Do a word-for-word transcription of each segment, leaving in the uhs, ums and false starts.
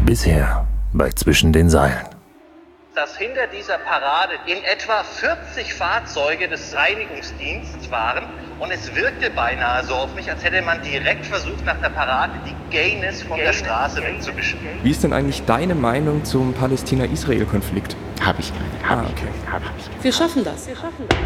Bisher bei Zwischen den Seilen. Dass hinter dieser Parade in etwa vierzig Fahrzeuge des Reinigungsdienstes waren und es wirkte beinahe so auf mich, als hätte man direkt versucht, nach der Parade die Gayness von der Straße wegzuwischen. Wie ist denn eigentlich deine Meinung zum Palästina-Israel-Konflikt? Hab ich keine. Hab Ah, ich okay. keine. Hab ich. Wir schaffen das. Wir schaffen das.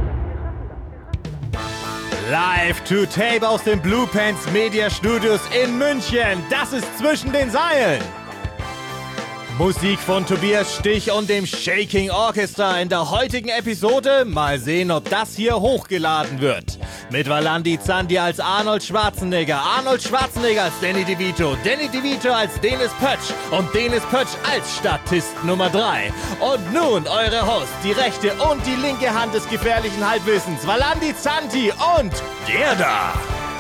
Live to tape aus den Blue Pants Media Studios in München. Das ist Zwischen den Seilen. Musik von Tobias Stich und dem Shaking Orchestra in der heutigen Episode. Mal sehen, ob das hier hochgeladen wird. Mit Valandi Zandi als Arnold Schwarzenegger, Arnold Schwarzenegger als Danny DeVito, Danny DeVito als Dennis Pötsch und Dennis Pötsch als Statist Nummer drei. Und nun eure Hosts, die rechte und die linke Hand des gefährlichen Halbwissens, Valandi Zandi und der da.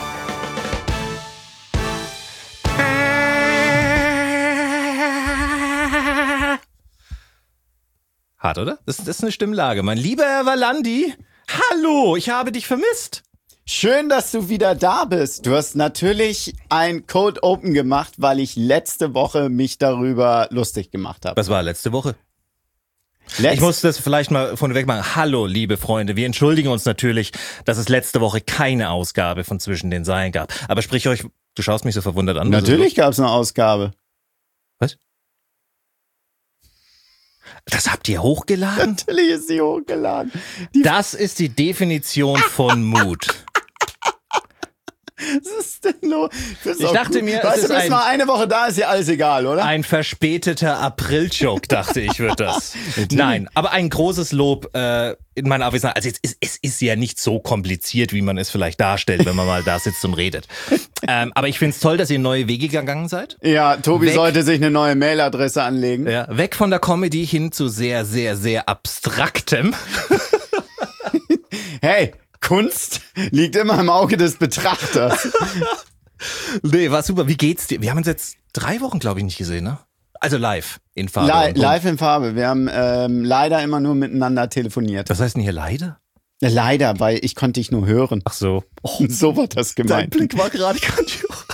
Hart, oder? Das, das ist eine Stimmlage. Mein lieber Herr Valandi, hallo, ich habe dich vermisst. Schön, dass du wieder da bist. Du hast natürlich ein Cold Open gemacht, weil ich letzte Woche mich darüber lustig gemacht habe. Was war letzte Woche? Letz- Ich muss das vielleicht mal vorneweg machen. Hallo, liebe Freunde, wir entschuldigen uns natürlich, dass es letzte Woche keine Ausgabe von Zwischen den Seilen gab. Aber sprich euch, du schaust mich so verwundert an. Natürlich gab es eine Ausgabe. Was? Das habt ihr hochgeladen? Natürlich ist sie hochgeladen. Die Das ist die Definition von Mut. Was ist denn los? Das ist Ich auch dachte gut. mir, es weißt ist du, bis ein- mal eine Woche da ist ja alles egal, oder? Ein verspäteter April-Joke, dachte ich, wird das. Nein, aber ein großes Lob äh, in meiner Abwesenheit. Also es ist, es ist ja nicht so kompliziert, wie man es vielleicht darstellt, wenn man mal da sitzt und redet. Ähm, aber ich finde es toll, dass ihr neue Wege gegangen seid. Ja, Tobi Weg. sollte sich eine neue Mailadresse anlegen. Ja, weg von der Comedy hin zu sehr, sehr, sehr abstraktem. Hey, Kunst liegt immer im Auge des Betrachters. Nee, war super. Wie geht's dir? Wir haben uns jetzt drei Wochen, glaube ich, nicht gesehen, ne? Also live in Farbe. Li- und Ton. live in Farbe. Wir haben ähm, leider immer nur miteinander telefoniert. Was heißt denn hier leider? Leider, weil ich konnte dich nur hören. Ach so. Oh, So war das dein gemeint. Blick war gerade grandios.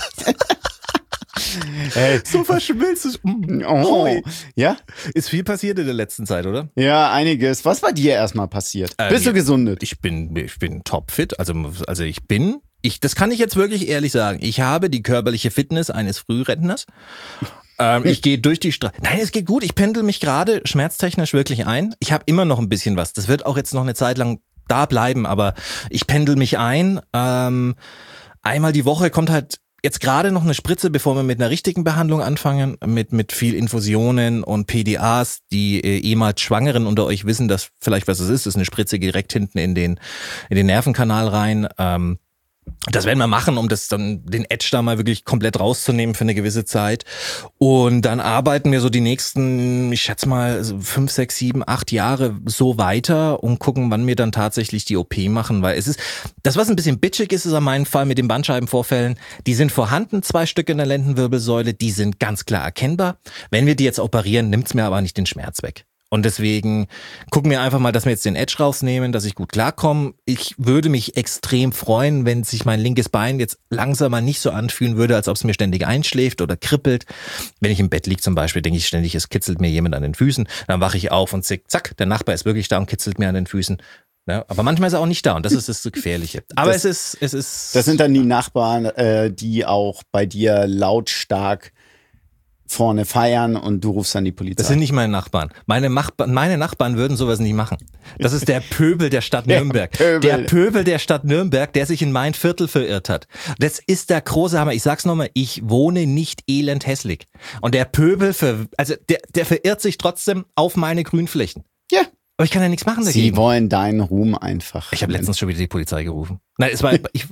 Hey. So verschmilzt es. Mm. Oh. Ui. Ja? Ist viel passiert in der letzten Zeit, oder? Ja, einiges. Was bei dir erstmal passiert? Ähm, Bist du gesundet? Ich bin, ich bin topfit. Also, also ich bin, ich, das kann ich jetzt wirklich ehrlich sagen. Ich habe die körperliche Fitness eines Frührentners. Ähm, ich gehe durch die Straße. Nein, es geht gut. Ich pendel mich gerade schmerztechnisch wirklich ein. Ich habe immer noch ein bisschen was. Das wird auch jetzt noch eine Zeit lang da bleiben, aber ich pendel mich ein. Ähm, einmal die Woche kommt halt jetzt gerade noch eine Spritze, bevor wir mit einer richtigen Behandlung anfangen, mit mit viel Infusionen und P D As. Die äh, ehemals Schwangeren unter euch wissen, dass vielleicht was es ist. Das ist eine Spritze direkt hinten in den in den Nervenkanal rein. Ähm, Das werden wir machen, um das dann den Edge da mal wirklich komplett rauszunehmen für eine gewisse Zeit. Und dann arbeiten wir so die nächsten, ich schätze mal, so fünf, sechs, sieben, acht Jahre so weiter und gucken, wann wir dann tatsächlich die O P machen. Weil es ist, das was ein bisschen bitchig ist, ist an meinem Fall mit den Bandscheibenvorfällen, die sind vorhanden, zwei Stück in der Lendenwirbelsäule, die sind ganz klar erkennbar. Wenn wir die jetzt operieren, nimmt's mir aber nicht den Schmerz weg. Und deswegen gucken wir einfach mal, dass wir jetzt den Edge rausnehmen, dass ich gut klarkomme. Ich würde mich extrem freuen, wenn sich mein linkes Bein jetzt langsam mal nicht so anfühlen würde, als ob es mir ständig einschläft oder kribbelt. Wenn ich im Bett liege zum Beispiel, denke ich ständig, es kitzelt mir jemand an den Füßen. Dann wache ich auf und zick, zack, der Nachbar ist wirklich da und kitzelt mir an den Füßen. Ja, aber manchmal ist er auch nicht da und das ist das Gefährliche. Aber Das- es ist, es ist... Das sind dann die Nachbarn, äh, die auch bei dir lautstark vorne feiern und du rufst dann die Polizei. Das sind nicht meine Nachbarn. Meine, Machba- meine Nachbarn würden sowas nicht machen. Das ist der Pöbel der Stadt Nürnberg. Pöbel. Der Pöbel der Stadt Nürnberg, der sich in mein Viertel verirrt hat. Das ist der große Hammer. Ich sag's nochmal, ich wohne nicht elend hässlich. Und der Pöbel, ver- also der, der verirrt sich trotzdem auf meine Grünflächen. Ja. Aber ich kann ja nichts machen Sie dagegen. wollen deinen Ruhm einfach. Ich habe letztens schon wieder die Polizei gerufen. Nein, es war ich,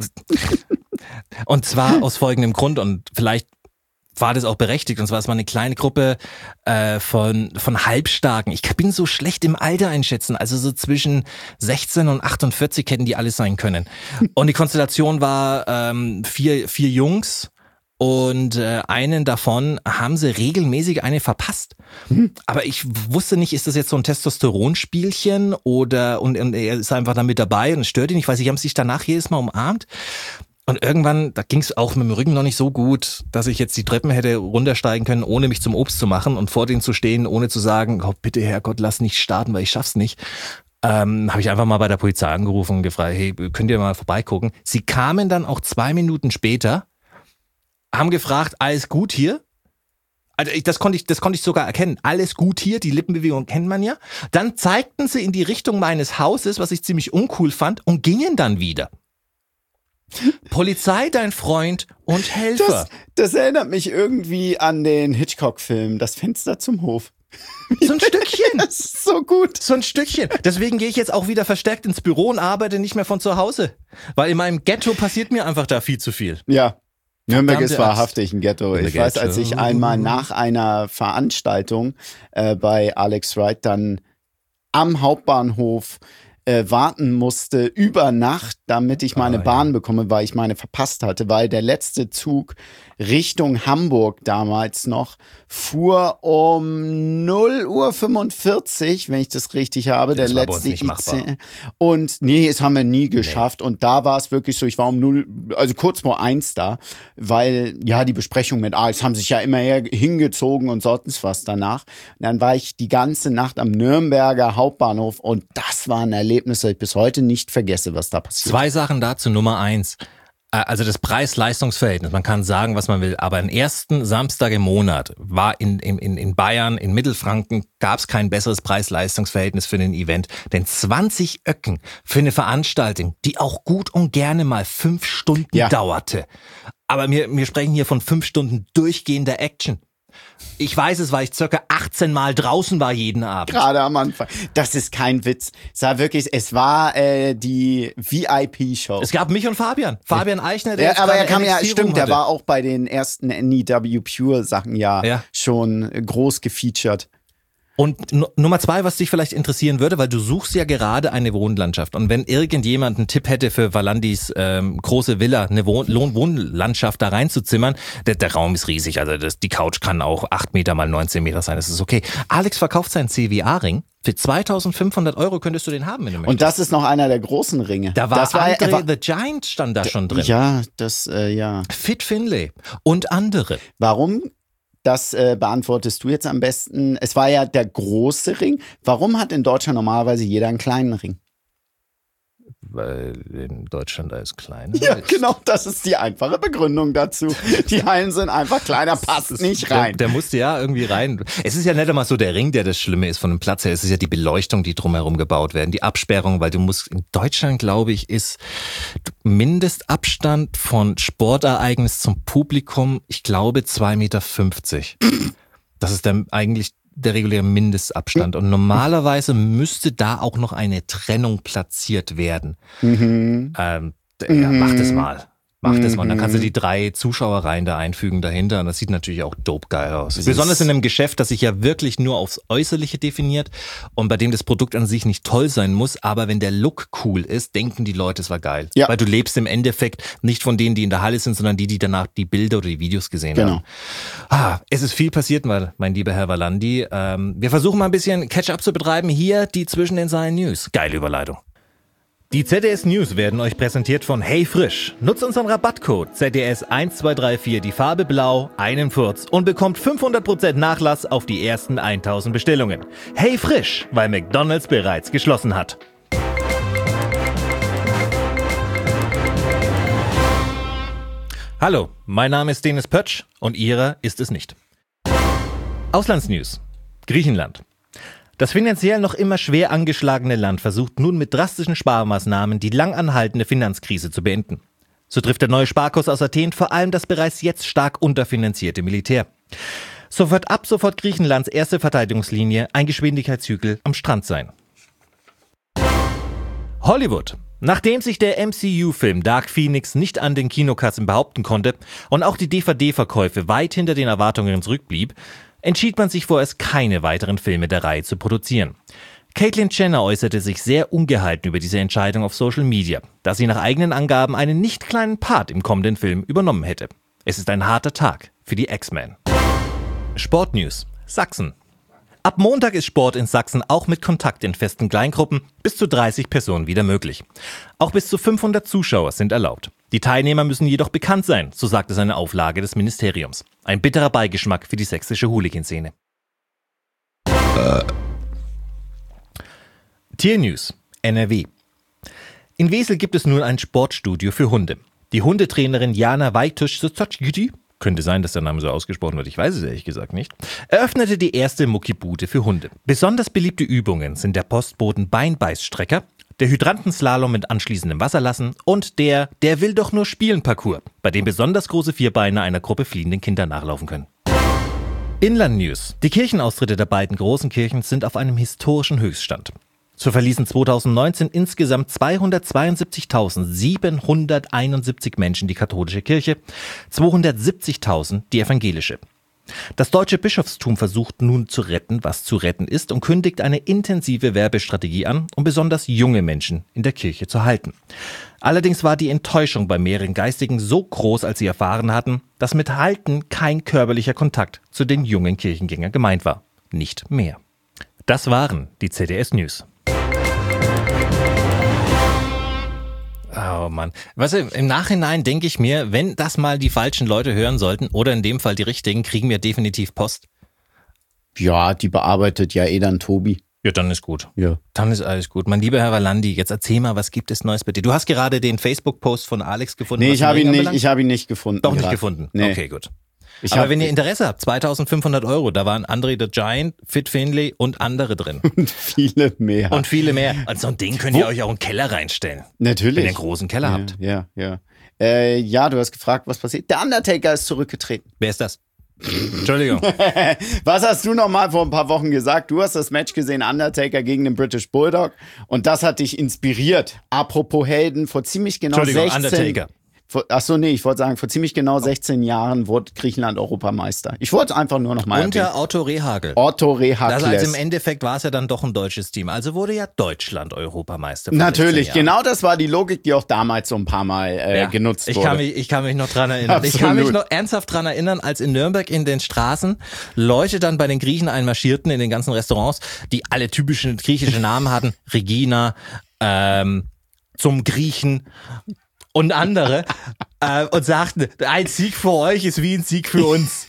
und zwar aus folgendem Grund und vielleicht war das auch berechtigt. Und zwar, es war eine kleine Gruppe äh, von von Halbstarken. Ich bin so schlecht im Alter einschätzen. Also so zwischen sechzehn und achtundvierzig hätten die alles sein können. Und die Konstellation war ähm, vier vier Jungs. Und äh, einen davon haben sie regelmäßig eine verpasst. Hm. Aber ich wusste nicht, ist das jetzt so ein Testosteronspielchen oder und, und er ist einfach da mit dabei und es stört ihn nicht, weil sie haben sich danach jedes Mal umarmt. Und irgendwann, da ging es auch mit dem Rücken noch nicht so gut, dass ich jetzt die Treppen hätte runtersteigen können, ohne mich zum Obst zu machen und vor denen zu stehen, ohne zu sagen, oh, bitte Herrgott, lass nicht starten, weil ich schaff's nicht. Ähm, habe ich einfach mal bei der Polizei angerufen und gefragt, hey, könnt ihr mal vorbeigucken? Sie kamen dann auch zwei Minuten später, haben gefragt, alles gut hier? Also das konnte ich, das konnte ich sogar erkennen. Alles gut hier, die Lippenbewegung kennt man ja. Dann zeigten sie in die Richtung meines Hauses, was ich ziemlich uncool fand, und gingen dann wieder. Polizei, dein Freund und Helfer. Das, das erinnert mich irgendwie an den Hitchcock-Film, Das Fenster zum Hof. So ein Stückchen. Das ist so gut. So ein Stückchen. Deswegen gehe ich jetzt auch wieder verstärkt ins Büro und arbeite nicht mehr von zu Hause. Weil in meinem Ghetto passiert mir einfach da viel zu viel. Ja. Nürnberg ist Verdammte wahrhaftig ein Ghetto. Ich Ghetto. weiß, als ich einmal nach einer Veranstaltung äh, bei Alex Wright dann am Hauptbahnhof äh, warten musste über Nacht, damit ich meine Ah, ja. Bahn bekomme, weil ich meine verpasst hatte, weil der letzte Zug Richtung Hamburg damals noch fuhr um null Uhr fünfundvierzig, wenn ich das richtig habe, Das der war bei uns letzte nicht I C. machbar. Und nee, das haben wir nie geschafft. Und da war es wirklich so, ich war um null, also kurz vor eins da, weil ja die Besprechung mit Alex haben sich ja immer her- hingezogen und sonst was danach. Und dann war ich die ganze Nacht am Nürnberger Hauptbahnhof und das war ein Erlebnis, das ich bis heute nicht vergesse, was da passiert. Zwei Sachen dazu. Nummer eins. Äh, Also das Preis-Leistungs-Verhältnis. Man kann sagen, was man will. Aber am ersten Samstag im Monat war in, in, in Bayern, in Mittelfranken, gab es kein besseres Preis-Leistungs-Verhältnis für ein Event. Denn zwanzig Öcken für eine Veranstaltung, die auch gut und gerne mal fünf Stunden Ja. dauerte. Aber wir, wir sprechen hier von fünf Stunden durchgehender Action. Ich weiß es, weil ich circa achtzehn Mal draußen war jeden Abend. Gerade am Anfang. Das ist kein Witz. Es war wirklich, es war äh, die V I P-Show. Es gab mich und Fabian. Fabian Eichner, der Ja, jetzt aber er gerade kam N ja, X T stimmt, Room der hatte. war auch bei den ersten N E W Pure Sachen ja, Ja. schon groß gefeatured. Und Nu- Nummer zwei, was dich vielleicht interessieren würde, weil du suchst ja gerade eine Wohnlandschaft. Und wenn irgendjemand einen Tipp hätte für Valandis ähm, große Villa, eine Wohn Lohn- Wohnlandschaft da reinzuzimmern, der, der Raum ist riesig. Also das, die Couch kann auch acht Meter mal neunzehn Meter sein, das ist okay. Alex verkauft seinen C W A-Ring. Für zweitausendfünfhundert Euro könntest du den haben, wenn du möchtest. Und das ist noch einer der großen Ringe. da war das war, Andre war the Giant stand da schon drin. Ja, das, äh, ja. Fit Finlay und andere. Warum? Das äh, beantwortest du jetzt am besten. Es war ja der große Ring. Warum hat in Deutschland normalerweise jeder einen kleinen Ring? Weil in Deutschland alles klein Ja, genau, das ist die einfache Begründung dazu. Die Hallen sind einfach kleiner, passt nicht rein. Der, der musste ja irgendwie rein. Es ist ja nicht einmal so der Ring, der das Schlimme ist von dem Platz her. Es ist ja die Beleuchtung, die drumherum gebaut werden, die Absperrung, weil du musst, in Deutschland, glaube ich, ist Mindestabstand von Sportereignis zum Publikum, ich glaube, zwei Meter fünfzig. Das ist dann eigentlich der reguläre Mindestabstand. Und normalerweise müsste da auch noch eine Trennung platziert werden. Mhm. Ähm, d- ja, mach das mal. Mach das mal. Dann kannst du die drei Zuschauerreihen da einfügen dahinter und das sieht natürlich auch dope geil aus. Das Besonders ist- in einem Geschäft, das sich ja wirklich nur aufs Äußerliche definiert und bei dem das Produkt an sich nicht toll sein muss, aber wenn der Look cool ist, denken die Leute, es war geil. Ja. Weil du lebst im Endeffekt nicht von denen, die in der Halle sind, sondern die, die danach die Bilder oder die Videos gesehen Genau. haben. Ah, es ist viel passiert, mein, mein lieber Herr Valandi. Ähm, wir versuchen mal ein bisschen Catch-up zu betreiben. Hier die zwischen den Zeilen News. Geile Überleitung. Die Z D S News werden euch präsentiert von Hey Frisch. Nutzt unseren Rabattcode Z D S eins zwei drei vier, die Farbe Blau, einen Furz und bekommt fünfhundert Prozent Nachlass auf die ersten tausend Bestellungen. Hey Frisch, weil McDonald's bereits geschlossen hat. Hallo, mein Name ist Dennis Pötsch und Ihrer ist es nicht. Auslandsnews. Griechenland. Das finanziell noch immer schwer angeschlagene Land versucht nun mit drastischen Sparmaßnahmen die lang anhaltende Finanzkrise zu beenden. So trifft der neue Sparkurs aus Athen vor allem das bereits jetzt stark unterfinanzierte Militär. So wird ab sofort Griechenlands erste Verteidigungslinie ein Geschwindigkeitshügel am Strand sein. Hollywood. Nachdem sich der M C U-Film Dark Phoenix nicht an den Kinokassen behaupten konnte und auch die D V D-Verkäufe weit hinter den Erwartungen zurückblieb, entschied man sich vorerst keine weiteren Filme der Reihe zu produzieren. Caitlyn Jenner äußerte sich sehr ungehalten über diese Entscheidung auf Social Media, da sie nach eigenen Angaben einen nicht kleinen Part im kommenden Film übernommen hätte. Es ist ein harter Tag für die X-Men. Sportnews. Sachsen. Ab Montag ist Sport in Sachsen auch mit Kontakt in festen Kleingruppen bis zu dreißig Personen wieder möglich. Auch bis zu fünfhundert Zuschauer sind erlaubt. Die Teilnehmer müssen jedoch bekannt sein, so sagt es eine Auflage des Ministeriums. Ein bitterer Beigeschmack für die sächsische Hooligan-Szene. Äh. Tiernews, N R W. In Wesel gibt es nun ein Sportstudio für Hunde. Die Hundetrainerin Jana Weitusch-Sozotschgüti, könnte sein, dass der Name so ausgesprochen wird, ich weiß es ehrlich gesagt nicht, eröffnete die erste Muckibude für Hunde. Besonders beliebte Übungen sind der Postboden-Beinbeißstrecker, der Hydrantenslalom mit anschließendem Wasserlassen und der Der will doch nur spielen Parcours, bei dem besonders große Vierbeiner einer Gruppe fliehenden Kinder nachlaufen können. Inland-News. Die Kirchenaustritte der beiden großen Kirchen sind auf einem historischen Höchststand. So verließen zweitausendneunzehn insgesamt zweihundertzweiundsiebenzigsiebenhunderteinundsiebzig Menschen die katholische Kirche, zweihundertsiebzigtausend die evangelische. Das deutsche Bischofstum versucht nun zu retten, was zu retten ist, und kündigt eine intensive Werbestrategie an, um besonders junge Menschen in der Kirche zu halten. Allerdings war die Enttäuschung bei mehreren Geistigen so groß, als sie erfahren hatten, dass mit Halten kein körperlicher Kontakt zu den jungen Kirchengängern gemeint war. Nicht mehr. Das waren die Z D S News. Oh Mann. Weißt du, im Nachhinein denke ich mir, wenn das mal die falschen Leute hören sollten oder in dem Fall die richtigen, kriegen wir definitiv Post. Ja, die bearbeitet ja eh dann Tobi. Ja, dann ist gut. Ja. Dann ist alles gut. Mein lieber Herr Valandi, jetzt erzähl mal, was gibt es Neues bei dir? Du hast gerade den Facebook-Post von Alex gefunden. Nee, ich habe ihn nicht, ich habe ihn nicht gefunden. Doch nicht grad. gefunden? Nee. Okay, gut. Ich Aber hab, wenn ihr Interesse habt, zweitausendfünfhundert Euro, da waren Andre the Giant, Fit Finlay und andere drin. Und viele mehr. Und viele mehr. Und so ein Ding könnt ihr Wo? euch auch in den Keller reinstellen. Natürlich. Wenn ihr einen großen Keller ja, habt. Ja, ja. Äh, ja, du hast gefragt, was passiert. Der Undertaker ist zurückgetreten. Wer ist das? Entschuldigung. Was hast du noch mal vor ein paar Wochen gesagt? Du hast das Match gesehen, Undertaker gegen den British Bulldog. Und das hat dich inspiriert. Apropos Helden, vor ziemlich genau Entschuldigung, sechzehn... Undertaker. Achso, nee, ich wollte sagen, vor ziemlich genau sechzehn Jahren wurde Griechenland Europameister. Ich wollte es einfach nur noch mal Unter erwähnen. Otto Rehhagel. Otto Rehhagel. Also im Endeffekt war es ja dann doch ein deutsches Team. Also wurde ja Deutschland Europameister. Natürlich, genau das war die Logik, die auch damals so ein paar Mal äh, ja, genutzt ich wurde. Kann mich, ich kann mich noch dran erinnern. Absolut. Ich kann mich noch ernsthaft dran erinnern, als in Nürnberg in den Straßen Leute dann bei den Griechen einmarschierten, in den ganzen Restaurants, die alle typischen griechischen Namen hatten. Regina, ähm, zum Griechen und andere äh, und sagten, ein Sieg für euch ist wie ein Sieg für uns.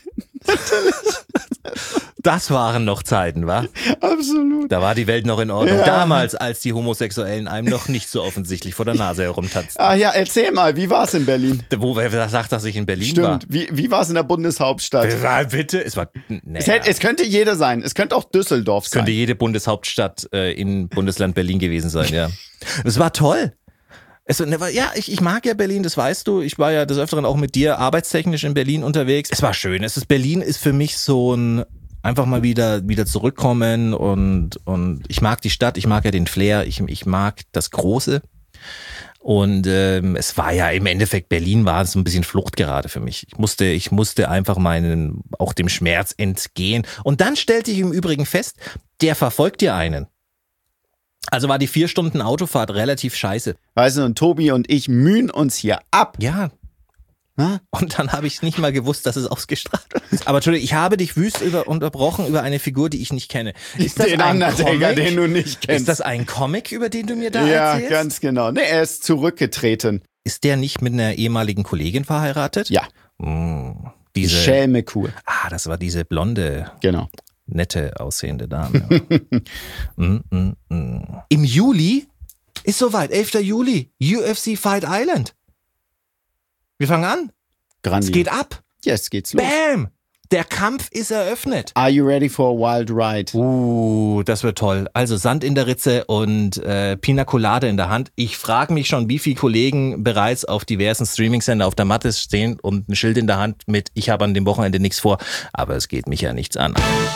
Das waren noch Zeiten, wa? Absolut. Da war die Welt noch in Ordnung. Ja. Damals, als die Homosexuellen einem noch nicht so offensichtlich vor der Nase herumtanzten. Ah ja, erzähl mal, wie war es in Berlin? Wo wer sagt, dass ich in Berlin Stimmt. war? Wie, wie war es in der Bundeshauptstadt? Ja, bitte? Es war, naja. Es, hätte, es könnte jeder sein. Es könnte auch Düsseldorf Es sein. könnte jede Bundeshauptstadt äh, in Bundesland Berlin gewesen sein, ja. Es war toll. Es, ja, ich, ich mag ja Berlin, das weißt du. Ich war ja des Öfteren auch mit dir arbeitstechnisch in Berlin unterwegs. Es war schön. Es ist, Berlin ist für mich so ein einfach mal wieder wieder zurückkommen und und ich mag die Stadt, ich mag ja den Flair, ich ich mag das Große. Und ähm, es war ja im Endeffekt, Berlin war so ein bisschen Flucht gerade für mich. Ich musste, ich musste einfach meinen, auch dem Schmerz entgehen. Und dann stellte ich im Übrigen fest, der verfolgt dir einen. Also war die vier Stunden Autofahrt relativ scheiße. Weißt du, und Tobi und ich mühen uns hier ab. Ja. Na? Und dann habe ich nicht mal gewusst, dass es ausgestrahlt ist. Aber Entschuldigung, ich habe dich wüst über, unterbrochen über eine Figur, die ich nicht kenne. Ist das den ein Undertaker, Comic? Den du nicht kennst. Ist das ein Comic, über den du mir da ja, erzählst? Ja, ganz genau. Nee, er ist zurückgetreten. Ist der nicht mit einer ehemaligen Kollegin verheiratet? Ja. Hm, diese Schelme-Kur. Ah, das war diese blonde, genau. nette aussehende Dame. mm, mm, mm. Im Juli ist soweit, elfter Juli, U F C Fight Island. Wir fangen an. Grandios. Es geht ab. Jetzt geht's los. Bam! Der Kampf ist eröffnet. Are you ready for a wild ride? Uh, das wird toll. Also Sand in der Ritze und äh, Pina Colade in der Hand. Ich frage mich schon, wie viele Kollegen bereits auf diversen Streaming-Sender auf der Matte stehen und ein Schild in der Hand mit "Ich habe an dem Wochenende nichts vor", aber es geht mich ja nichts an.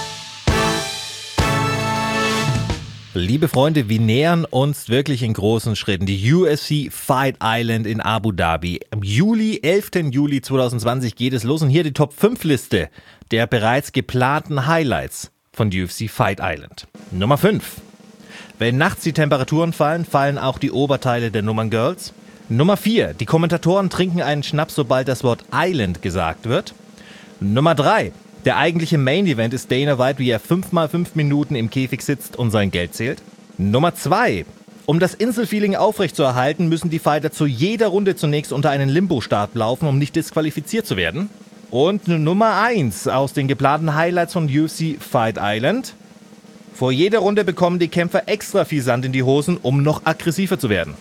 Liebe Freunde, wir nähern uns wirklich in großen Schritten. Die U F C Fight Island in Abu Dhabi. Am Juli, elften Juli zweitausendzwanzig geht es los und hier die Top fünf Liste der bereits geplanten Highlights von U F C Fight Island. Nummer fünf. Wenn nachts die Temperaturen fallen, fallen auch die Oberteile der Nummern Girls. Nummer vier. Die Kommentatoren trinken einen Schnaps, sobald das Wort Island gesagt wird. Nummer drei. Der eigentliche Main Event ist Dana White, wie er fünf mal fünf Minuten im Käfig sitzt und sein Geld zählt. Nummer zwei. Um das Inselfeeling aufrechtzuerhalten, müssen die Fighter zu jeder Runde zunächst unter einen Limbo-Start laufen, um nicht disqualifiziert zu werden. Und Nummer eins aus den geplanten Highlights von U F C Fight Island. Vor jeder Runde bekommen die Kämpfer extra viel Sand in die Hosen, um noch aggressiver zu werden.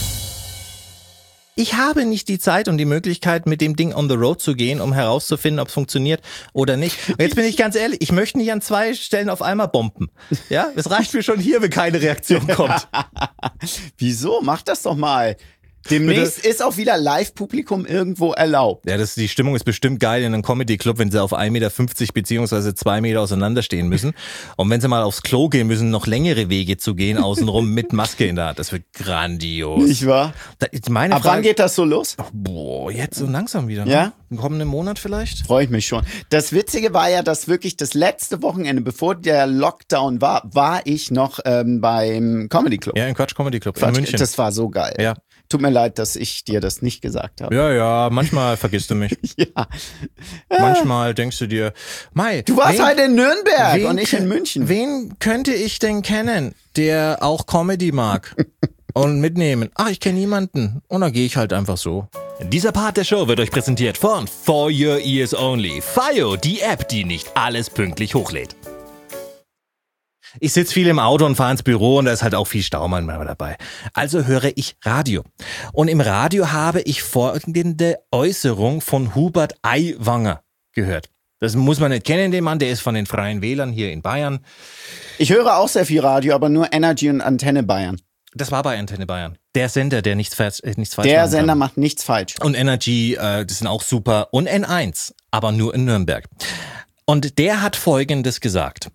Ich habe nicht die Zeit und die Möglichkeit, mit dem Ding on the road zu gehen, um herauszufinden, ob es funktioniert oder nicht. Und jetzt bin ich ganz ehrlich, ich möchte nicht an zwei Stellen auf einmal bomben. Ja, es reicht mir schon hier, wenn keine Reaktion kommt. Wieso? Mach das doch mal. Demnächst ist auch wieder Live-Publikum irgendwo erlaubt. Ja, das, die Stimmung ist bestimmt geil in einem Comedy-Club, wenn sie auf ein Meter fünfzig beziehungsweise zwei Meter auseinanderstehen müssen. Und wenn sie mal aufs Klo gehen müssen, noch längere Wege zu gehen, außenrum mit Maske in der Hand. Das wird grandios. Nicht wahr? Da, meine Ab Frage, wann geht das so los? Boah, jetzt so langsam wieder. Ne? Ja? Im kommenden Monat vielleicht? Freue ich mich schon. Das Witzige war ja, dass wirklich das letzte Wochenende, bevor der Lockdown war, war ich noch ähm, beim Comedy Club. Ja, im Quatsch Comedy Club Quatsch, in München. Das war so geil. Ja. Tut mir leid, dass ich dir das nicht gesagt habe. Ja, ja, manchmal vergisst du mich. Ja. Manchmal denkst du dir, Mai, Du warst wen, halt in Nürnberg wen und ich in München. Wen könnte ich denn kennen, der auch Comedy mag und mitnehmen? Ach, ich kenne niemanden. Und dann gehe ich halt einfach so. Dieser Part der Show wird euch präsentiert von For Your Ears Only. Fio, die App, die nicht alles pünktlich hochlädt. Ich sitze viel im Auto und fahre ins Büro und da ist halt auch viel Stau manchmal dabei. Also höre ich Radio. Und im Radio habe ich folgende Äußerung von Hubert Aiwanger gehört. Das muss man nicht kennen, den Mann, der ist von den Freien Wählern hier in Bayern. Ich höre auch sehr viel Radio, aber nur Energy und Antenne Bayern. Das war bei Antenne Bayern. Der Sender, der nichts, falsch- äh, nichts falsch Der machen Sender kann. macht nichts falsch. Und Energy, äh, das sind auch super. Und N eins, aber nur in Nürnberg. Und der hat Folgendes gesagt.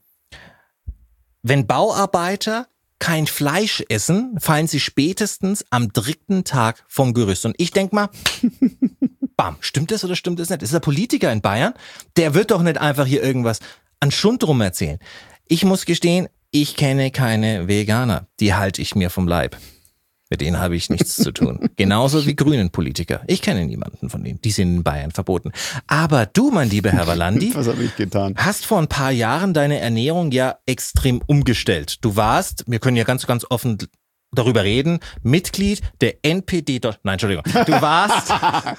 Wenn Bauarbeiter kein Fleisch essen, fallen sie spätestens am dritten Tag vom Gerüst. Und ich denk mal, bam, stimmt das oder stimmt das nicht? Das ist ein Politiker in Bayern, der wird doch nicht einfach hier irgendwas an Schund rum erzählen. Ich muss gestehen, ich kenne keine Veganer. Die halte ich mir vom Leib. Mit denen habe ich nichts zu tun. Genauso wie grünen Politiker. Ich kenne niemanden von denen. Die sind in Bayern verboten. Aber du, mein lieber Herr Valandi, Was habe ich getan? hast vor ein paar Jahren deine Ernährung ja extrem umgestellt. Du warst, wir können ja ganz, ganz offen darüber reden, Mitglied der N P D. Nein, Entschuldigung. Du warst,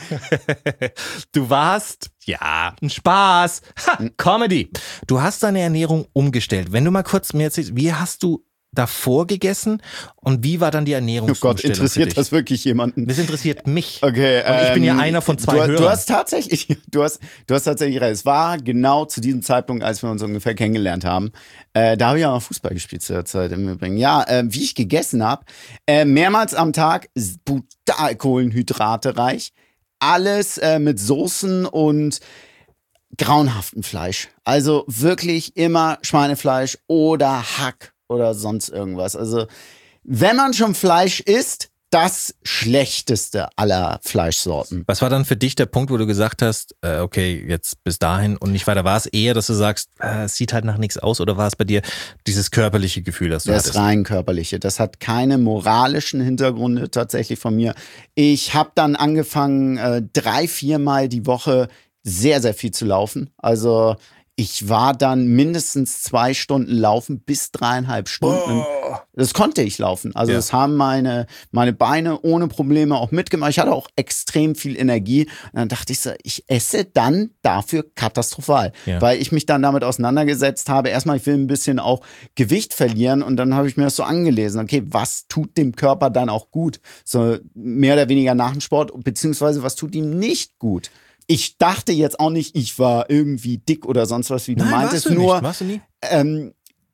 du warst, ja, ein Spaß. Ha, Comedy. Du hast deine Ernährung umgestellt. Wenn du mal kurz mir erzählst, wie hast du davor gegessen und wie war dann die Oh Ernährungsumstellung Gott, für interessiert dich? das wirklich jemanden? Das interessiert mich. Okay, Und ich bin ja ähm, einer von zwei du, Hörern. Du hast tatsächlich, du hast, du hast tatsächlich recht. Es war genau zu diesem Zeitpunkt, als wir uns ungefähr kennengelernt haben. Äh, da habe ich auch noch Fußball gespielt zu der Zeit im Übrigen. Ja, äh, wie ich gegessen habe, äh, mehrmals am Tag, brutal Kohlenhydrate reich, alles äh, mit Soßen und grauenhaften Fleisch. Also wirklich immer Schweinefleisch oder Hack oder sonst irgendwas. Also wenn man schon Fleisch isst, das schlechteste aller Fleischsorten. Was war dann für dich der Punkt, wo du gesagt hast, äh, okay, jetzt bis dahin und nicht weiter? War es eher, dass du sagst, äh, es sieht halt nach nichts aus, oder war es bei dir dieses körperliche Gefühl, das du Das hattest? rein körperliche. Das hat keine moralischen Hintergründe tatsächlich von mir. Ich habe dann angefangen, äh, drei, viermal die Woche sehr, sehr viel zu laufen. Also ich war dann mindestens zwei Stunden laufen bis dreieinhalb Stunden. Oh. Das konnte ich laufen. Also Ja. das haben meine, meine Beine ohne Probleme auch mitgemacht. Ich hatte auch extrem viel Energie. Und dann dachte ich so, ich esse dann dafür katastrophal. Ja. Weil ich mich dann damit auseinandergesetzt habe. Erstmal, ich will ein bisschen auch Gewicht verlieren. Und dann habe ich mir das so angelesen. Okay, was tut dem Körper dann auch gut? So mehr oder weniger nach dem Sport. Beziehungsweise was tut ihm nicht gut? Ich dachte jetzt auch nicht, ich war irgendwie dick oder sonst was, wie du Nein, meintest. warst du Nur nicht. Warst du nie? ähm,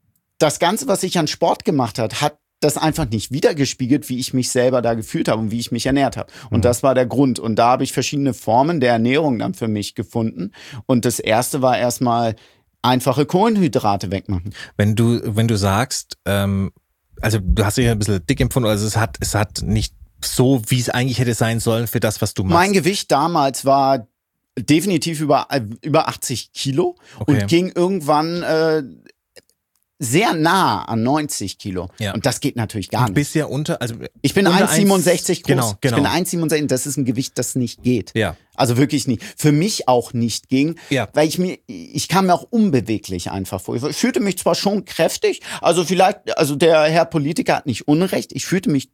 das Ganze, was ich an Sport gemacht hat, hat das einfach nicht wiedergespiegelt, wie ich mich selber da gefühlt habe und wie ich mich ernährt habe. Und Mhm. das war der Grund. Und da habe ich verschiedene Formen der Ernährung dann für mich gefunden. Und das erste war erstmal einfache Kohlenhydrate wegmachen. Wenn du, wenn du sagst, ähm, also du hast dich ja ein bisschen dick empfunden, also es hat, es hat nicht so, wie es eigentlich hätte sein sollen für das, was du machst. Mein Gewicht damals war definitiv über, äh, über achtzig Kilo Okay. und ging irgendwann äh, sehr nah an neunzig Kilo. Ja. Und das geht natürlich gar Du nicht. bist ja unter, also Ich bin unter eins Komma siebenundsechzig groß. Genau, genau. Ich bin eins Komma siebenundsechzig, das ist ein Gewicht, das nicht geht. Ja. Also wirklich nicht. Für mich auch nicht ging, Ja. weil ich mir, ich kam mir auch unbeweglich einfach vor. Ich fühlte mich zwar schon kräftig, also vielleicht, also der Herr Politiker hat nicht Unrecht, ich fühlte mich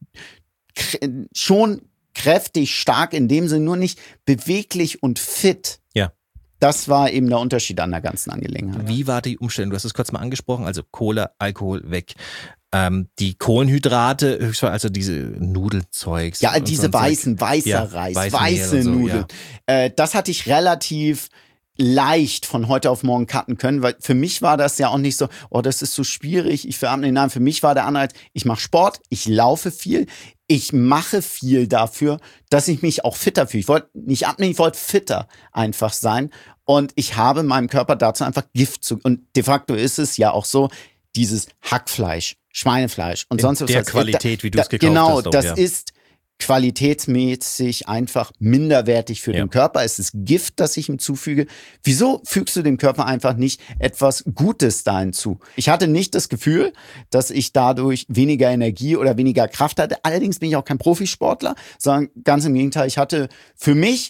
kr- schon kräftig, stark in dem Sinne, nur nicht beweglich und fit. Ja. Das war eben der Unterschied an der ganzen Angelegenheit. Wie war die Umstellung? Du hast es kurz mal angesprochen, also Cola, Alkohol weg. Ähm, die Kohlenhydrate, also diese Nudelzeugs. Ja, und diese so ein Zeug. weißen, weißer Ja, Reis, Weißmehl weiße und so, Nudeln. Äh, das hatte ich relativ leicht von heute auf morgen cutten können, weil für mich war das ja auch nicht so, oh, das ist so schwierig, ich verarme den Namen. Für mich war der Anreiz, ich mache Sport, ich laufe viel, ich mache viel dafür, dass ich mich auch fitter fühle. Ich wollte nicht abnehmen, ich wollte fitter einfach sein und ich habe meinem Körper dazu einfach Gift zu, und de facto ist es ja auch so, dieses Hackfleisch, Schweinefleisch und In sonst was. der Qualität, wie du es gekauft genau, hast. Genau, das ja. ist qualitätsmäßig einfach minderwertig für Ja. den Körper. Es ist Gift, das ich ihm zufüge. Wieso fügst du dem Körper einfach nicht etwas Gutes da hinzu? Ich hatte nicht das Gefühl, dass ich dadurch weniger Energie oder weniger Kraft hatte. Allerdings bin ich auch kein Profisportler, sondern ganz im Gegenteil. Ich hatte für mich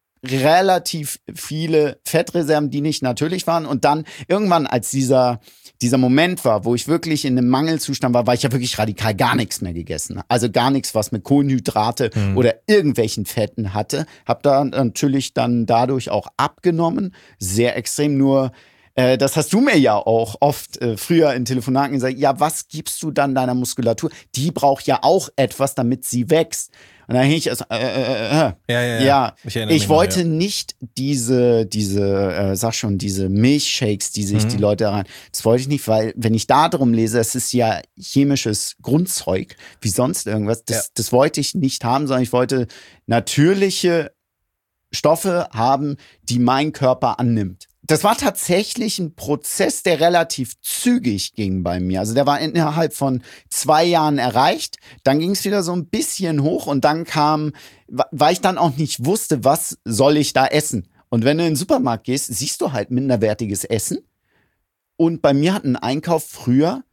relativ viele Fettreserven, die nicht natürlich waren. Und dann irgendwann, als dieser dieser Moment war, wo ich wirklich in einem Mangelzustand war, weil ich ja wirklich radikal gar nichts mehr gegessen habe. Also gar nichts, was mit Kohlenhydrate Mhm. oder irgendwelchen Fetten hatte. Hab da natürlich dann dadurch auch abgenommen. Sehr extrem, nur äh, das hast du mir ja auch oft äh, früher in Telefonaten gesagt, ja, was gibst du dann deiner Muskulatur? Die braucht ja auch etwas, damit sie wächst. Und dann hing ich also, äh, äh, äh, Ja, ja, ja. ja, Ich erinnere ich mich noch, wollte ja. nicht diese, diese, äh, sag schon, diese Milchshakes, die sich Mhm. die Leute rein, das wollte ich nicht, weil, wenn ich da drum lese, es ist ja chemisches Grundzeug, wie sonst irgendwas, das, Ja. das wollte ich nicht haben, sondern ich wollte natürliche Stoffe haben, die mein Körper annimmt. Das war tatsächlich ein Prozess, der relativ zügig ging bei mir. Also der war innerhalb von zwei Jahren erreicht. Dann ging es wieder so ein bisschen hoch und dann kam, weil ich dann auch nicht wusste, was soll ich da essen. Und wenn du in den Supermarkt gehst, siehst du halt minderwertiges Essen. Und bei mir hat ein Einkauf früher,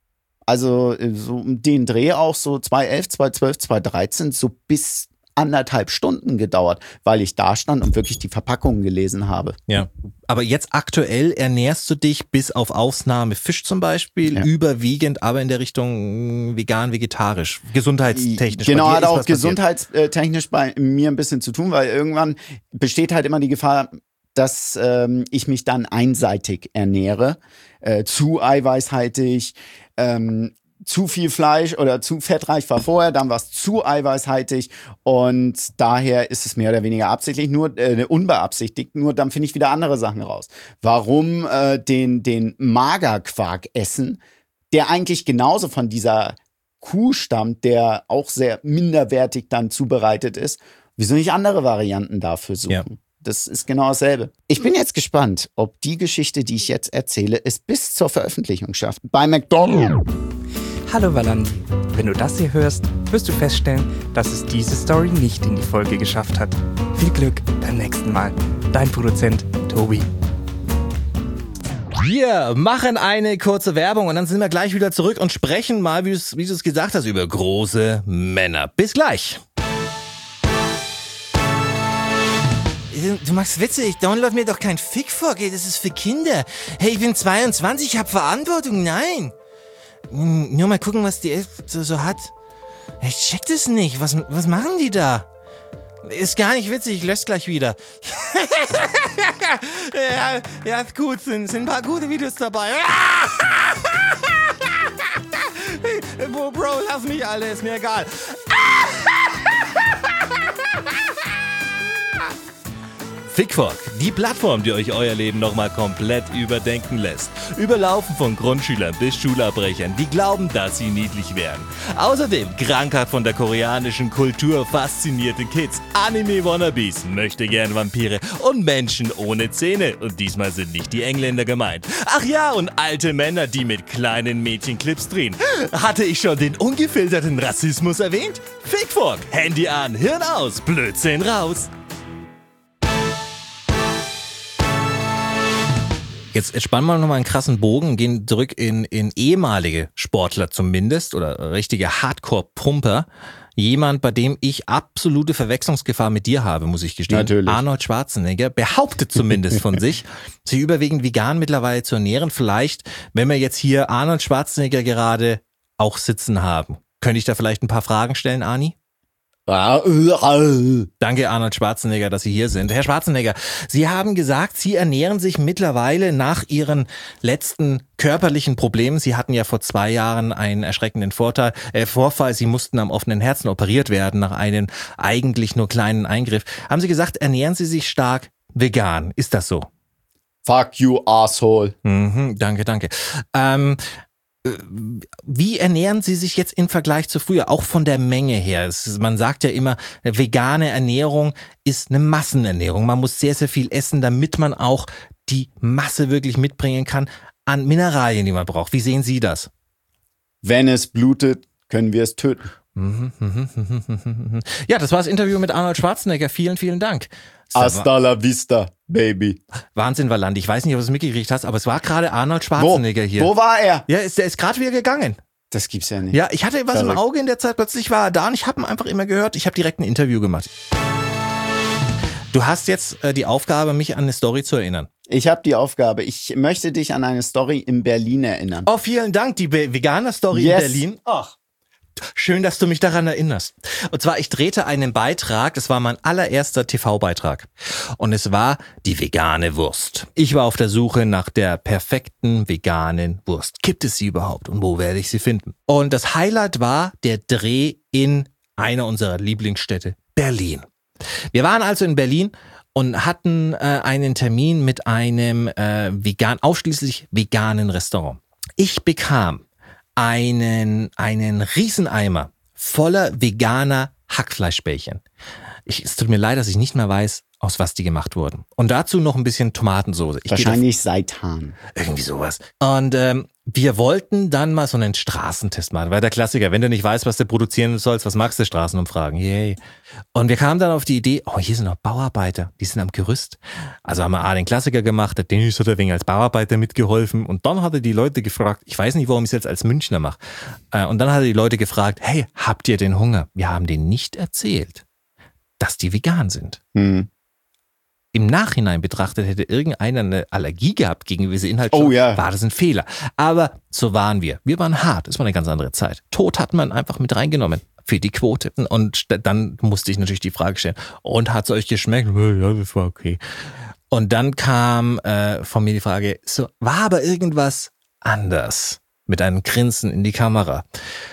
also so um den Dreh auch so zwanzig elf, zwanzig zwölf, zwanzig dreizehn, so bis anderthalb Stunden gedauert, weil ich da stand und wirklich die Verpackungen gelesen habe. Ja. Aber jetzt aktuell ernährst du dich bis auf Ausnahme Fisch zum Beispiel Ja. überwiegend, aber in der Richtung mh, vegan, vegetarisch, gesundheitstechnisch. Genau, Bei dir hat ist auch was passiert. gesundheitstechnisch bei mir ein bisschen zu tun, weil irgendwann besteht halt immer die Gefahr, dass ähm, ich mich dann einseitig ernähre, äh, zu eiweißhaltig, ähm, zu viel Fleisch oder zu fettreich war vorher, dann war es zu eiweißhaltig und daher ist es mehr oder weniger absichtlich, nur äh, unbeabsichtigt, nur dann finde ich wieder andere Sachen raus. Warum äh, den, den Magerquark essen, der eigentlich genauso von dieser Kuh stammt, der auch sehr minderwertig dann zubereitet ist, wieso nicht andere Varianten dafür suchen? Ja. Das ist genau dasselbe. Ich bin jetzt gespannt, ob die Geschichte, die ich jetzt erzähle, es bis zur Veröffentlichung schafft. Bei McDonald's. Hallo Valandi. Wenn du das hier hörst, wirst du feststellen, dass es diese Story nicht in die Folge geschafft hat. Viel Glück beim nächsten Mal. Dein Produzent Tobi. Wir machen eine kurze Werbung und dann sind wir gleich wieder zurück und sprechen mal, wie du es wie du es gesagt hast, über große Männer. Bis gleich. Du machst Witze, ich download mir doch kein Fick vor, das ist für Kinder. Hey, ich bin zweiundzwanzig, ich hab Verantwortung, nein. Nur mal gucken, was die so, so hat. Ich check das nicht, was, was machen die da? Ist gar nicht witzig, ich lösche gleich wieder. ja, ja, ist gut, sind, sind ein paar gute Videos dabei. Bro, Bro, lass mich, Alter, ist mir egal. Fickfork, die Plattform, die euch euer Leben nochmal komplett überdenken lässt. Überlaufen von Grundschülern bis Schulabbrechern, die glauben, dass sie niedlich wären. Außerdem krankhaft von der koreanischen Kultur faszinierte Kids, Anime-Wannabes, möchte gern Vampire und Menschen ohne Zähne. Und diesmal sind nicht die Engländer gemeint. Ach ja, und alte Männer, die mit kleinen Mädchenclips drehen. Hatte ich schon den ungefilterten Rassismus erwähnt? Fickfork, Handy an, Hirn aus, Blödsinn raus. Jetzt, jetzt spannen wir nochmal einen krassen Bogen, gehen zurück in, in ehemalige Sportler zumindest oder richtige Hardcore-Pumper. Jemand, bei dem ich absolute Verwechslungsgefahr mit dir habe, muss ich gestehen. Natürlich. Arnold Schwarzenegger behauptet zumindest von sich, sich überwiegend vegan mittlerweile zu ernähren. Vielleicht, wenn wir jetzt hier Arnold Schwarzenegger gerade auch sitzen haben, könnte ich da vielleicht ein paar Fragen stellen, Arni? Danke, Arnold Schwarzenegger, dass Sie hier sind. Herr Schwarzenegger, Sie haben gesagt, Sie ernähren sich mittlerweile nach Ihren letzten körperlichen Problemen. Sie hatten ja vor zwei Jahren einen erschreckenden Vorteil, äh, Vorfall. Sie mussten am offenen Herzen operiert werden nach einem eigentlich nur kleinen Eingriff. Haben Sie gesagt, ernähren Sie sich stark vegan? Ist das so? Fuck you, asshole. Mhm, danke, danke. Ähm, Wie ernähren Sie sich jetzt im Vergleich zu früher, auch von der Menge her? Es, man sagt ja immer, vegane Ernährung ist eine Massenernährung. Man muss sehr, sehr viel essen, damit man auch die Masse wirklich mitbringen kann an Mineralien, die man braucht. Wie sehen Sie das? Wenn es blutet, können wir es töten. Ja, das war das Interview mit Arnold Schwarzenegger. Vielen, vielen Dank. Hasta la vista, baby. Wahnsinn, Valandi. Ich weiß nicht, ob du es mitgekriegt hast, aber es war gerade Arnold Schwarzenegger Wo? hier. Wo war er? Ja, ist, der ist gerade wieder gegangen. Das gibt's ja nicht. Ja, ich hatte was Verrückt. im Auge in der Zeit, plötzlich war er da und ich habe ihn einfach immer gehört. Ich habe direkt ein Interview gemacht. Du hast jetzt äh, die Aufgabe, mich an eine Story zu erinnern. Ich habe die Aufgabe. Ich möchte dich an eine Story in Berlin erinnern. Oh, vielen Dank, die Be- Veganer-Story Yes. in Berlin. Ach, schön, dass du mich daran erinnerst. Und zwar, ich drehte einen Beitrag, das war mein allererster T V-Beitrag. Und es war die vegane Wurst. Ich war auf der Suche nach der perfekten veganen Wurst. Gibt es sie überhaupt? Und wo werde ich sie finden? Und das Highlight war der Dreh in einer unserer Lieblingsstädte, Berlin. Wir waren also in Berlin und hatten äh, einen Termin mit einem äh, vegan, ausschließlich veganen Restaurant. Ich bekam einen, einen Rieseneimer voller veganer Hackfleischbällchen. Ich, es tut mir leid, dass ich nicht mehr weiß, aus was die gemacht wurden. Und dazu noch ein bisschen Tomatensoße. Ich Wahrscheinlich Seitan. Irgendwie sowas. Und ähm, wir wollten dann mal so einen Straßentest machen, weil der Klassiker, wenn du nicht weißt, was du produzieren sollst, was magst du, Straßenumfragen? Yay. Und wir kamen dann auf die Idee, oh, hier sind noch Bauarbeiter, die sind am Gerüst. Also haben wir A, den Klassiker gemacht, der Dennis hat ein wenig als Bauarbeiter mitgeholfen und dann hat er die Leute gefragt, ich weiß nicht, warum ich es jetzt als Münchner mache, äh, und dann hat er die Leute gefragt, hey, habt ihr den Hunger? Wir haben denen nicht erzählt, dass die vegan sind. Hm. Im Nachhinein betrachtet, hätte irgendeiner eine Allergie gehabt gegen gewisse Inhaltsstoffe, Oh ja. war das ein Fehler. Aber so waren wir. Wir waren hart. Es war eine ganz andere Zeit. Tod hat man einfach mit reingenommen für die Quote. Und dann musste ich natürlich die Frage stellen, und hat es euch geschmeckt? Ja, das war okay. Und dann kam äh, von mir die Frage, so, war aber irgendwas anders? Mit einem Grinsen in die Kamera.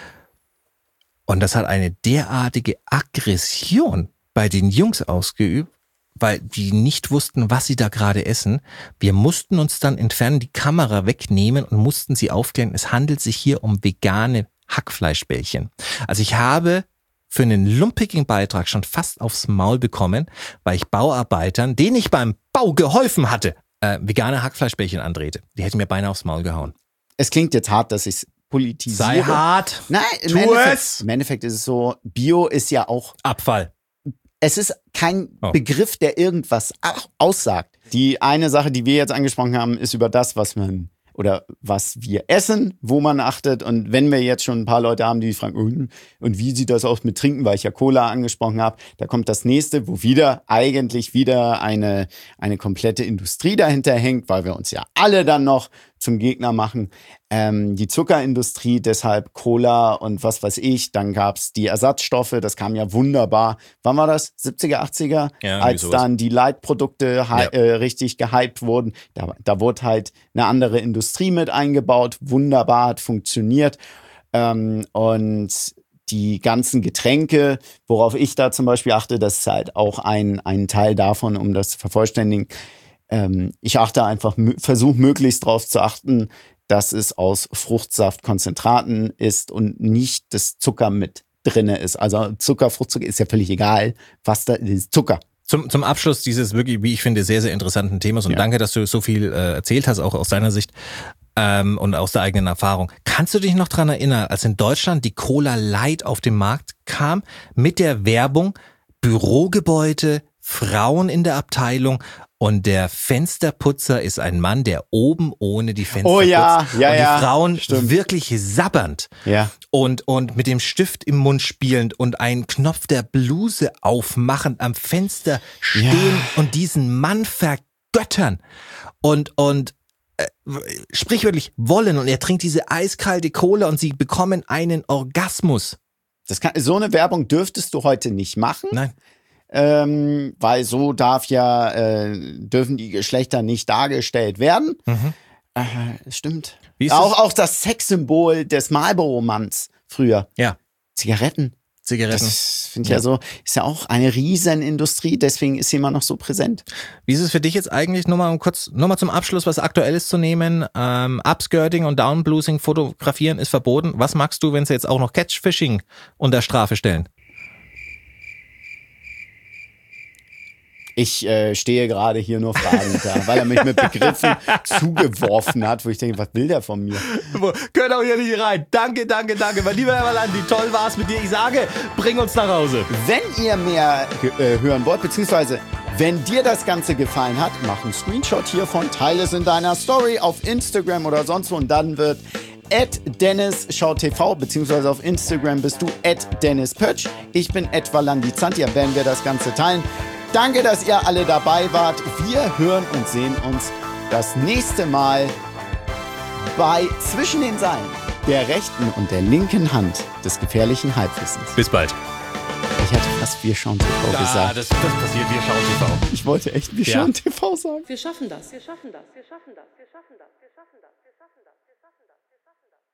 Und das hat eine derartige Aggression bei den Jungs ausgeübt, weil die nicht wussten, was sie da gerade essen. Wir mussten uns dann entfernen, die Kamera wegnehmen und mussten sie aufklären, es handelt sich hier um vegane Hackfleischbällchen. Also ich habe für einen lumpigen Beitrag schon fast aufs Maul bekommen, weil ich Bauarbeitern, denen ich beim Bau geholfen hatte, äh, vegane Hackfleischbällchen andrehte. Die hätten mir beinahe aufs Maul gehauen. Es klingt jetzt hart, dass ich es politisiere. Sei hart. Nein, im Tu Endeffekt, es. im Endeffekt ist es so, Bio ist ja auch, Abfall. es ist kein Oh. Begriff, der irgendwas au- aussagt. Die eine Sache, die wir jetzt angesprochen haben, ist über das, was man oder was wir essen, wo man achtet. Und wenn wir jetzt schon ein paar Leute haben, die fragen, und, und wie sieht das aus mit Trinken, weil ich ja Cola angesprochen habe, da kommt das nächste, wo wieder eigentlich wieder eine, eine komplette Industrie dahinter hängt, weil wir uns ja alle dann noch zum Gegner machen. Ähm, die Zuckerindustrie, deshalb Cola und was weiß ich. Dann gab's die Ersatzstoffe, das kam ja wunderbar. Wann war das? siebziger, achtziger? Ja, irgendwie Als sowas. dann die Light-Produkte hi- Ja. äh, richtig gehypt wurden. Da, da wurde halt eine andere Industrie mit eingebaut. Wunderbar, hat funktioniert. Ähm, und die ganzen Getränke, worauf ich da zum Beispiel achte, das ist halt auch ein, ein Teil davon, um das zu vervollständigen. Ähm, ich achte einfach, versuche möglichst darauf zu achten, dass es aus Fruchtsaftkonzentraten ist und nicht das Zucker mit drinne ist. Also Zucker, Fruchtzucker ist ja völlig egal, was da ist. Zucker. Zum, zum Abschluss dieses wirklich, wie ich finde, sehr, sehr interessanten Themas und Ja. danke, dass du so viel äh, erzählt hast, auch aus deiner Sicht ähm, und aus der eigenen Erfahrung. Kannst du dich noch dran erinnern, als in Deutschland die Cola Light auf den Markt kam, mit der Werbung Bürogebäude, Frauen in der Abteilung Und der Fensterputzer ist ein Mann, der oben ohne die Fenster Oh ja, putzt. ja, und die ja, Frauen stimmt. wirklich sabbernd Ja. und, und mit dem Stift im Mund spielend und einen Knopf der Bluse aufmachend am Fenster stehen Ja. und diesen Mann vergöttern und, und äh, sprichwörtlich wollen. Und er trinkt diese eiskalte Cola und sie bekommen einen Orgasmus. Das kann, so eine Werbung dürftest du heute nicht machen. Nein. Ähm, weil so darf ja, äh, dürfen die Geschlechter nicht dargestellt werden. Mhm. Äh, stimmt. Wie ist Auch, das? auch das Sexsymbol des Marlboro-Manns früher. Ja, Zigaretten. Zigaretten. Das finde ich Ja. ja. so, ist ja auch eine Riesenindustrie, deswegen ist sie immer noch so präsent. Wie ist es für dich jetzt eigentlich, nur mal um kurz, nur mal zum Abschluss was Aktuelles zu nehmen? Ähm, Upskirting und Downbluesing fotografieren ist verboten. Was magst du, wenn sie jetzt auch noch Catchfishing unter Strafe stellen? Ich äh, stehe gerade hier nur fragend da, weil er mich mit Begriffen zugeworfen hat, wo ich denke, was will der von mir? Gehört auch hier nicht rein. Danke, danke, danke. Mein lieber Herr Valandi, toll war's mit dir. Ich sage, bring uns nach Hause. Wenn ihr mehr äh, hören wollt, beziehungsweise wenn dir das Ganze gefallen hat, mach einen Screenshot hiervon, teile es in deiner Story auf Instagram oder sonst wo und dann wird at Dennis Schau T V, beziehungsweise auf Instagram bist du at Dennis Pötsch. Ich bin at Valandi Zanti, ja, werden wir das Ganze teilen. Danke, dass ihr alle dabei wart. Wir hören und sehen uns das nächste Mal bei Zwischen den Seilen, der rechten und der linken Hand des gefährlichen Halbwissens. Bis bald. Ich hatte fast Wir schauen T V Ah, gesagt. das, das passiert. Wir schauen T V. Ich wollte echt Wir Ja. schauen T V sagen. Wir schaffen das. Wir schaffen das. Wir schaffen das. Wir schaffen das. Wir schaffen das. Wir schaffen das. Wir schaffen das. Wir schaffen das.